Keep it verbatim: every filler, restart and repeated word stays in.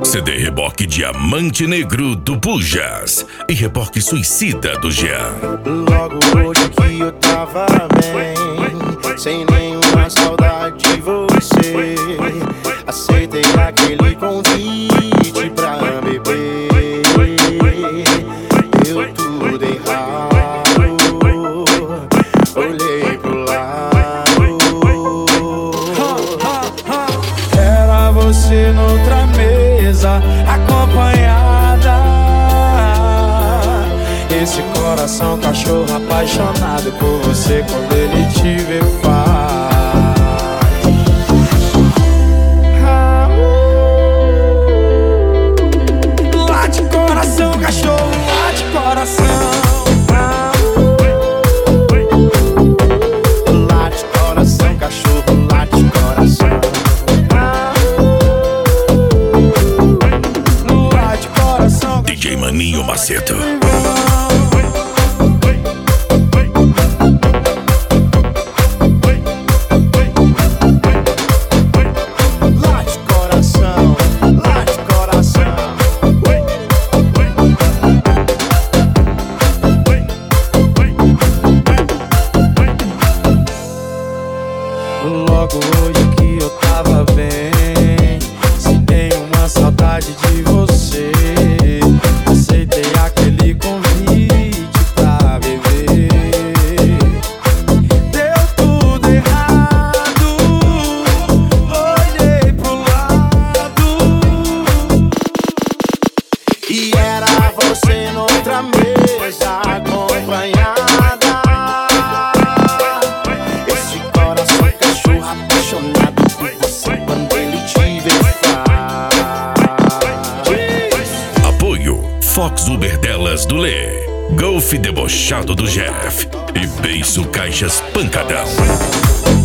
C D Reboque Diamante Negro do Pujas e Reboque Suicida do Jean. Logo hoje que eu tava bem, sem nenhuma saudade de você, aceitei aquele convite pra beber. Deu tudo errado, olhei pro lado, era você noutra mesa, acompanhada. Esse coração cachorro apaixonado por você, quando ele te vê faz. Late coração, cachorro, late coração. Late coração, cachorro, late coração. Late coração, D J Maninho Macedo. Logo hoje que eu tava bem, sem nenhuma saudade de você, aceitei aquele convite pra beber. Deu tudo errado, olhei pro lado, e era você noutra mesa, acompanhada. Apaixonado por você, quando ele te vê faz. Apoio Fox Uber Delas do Lê, Golf Debochado do Jeff e Beiço Caixas Pancadão.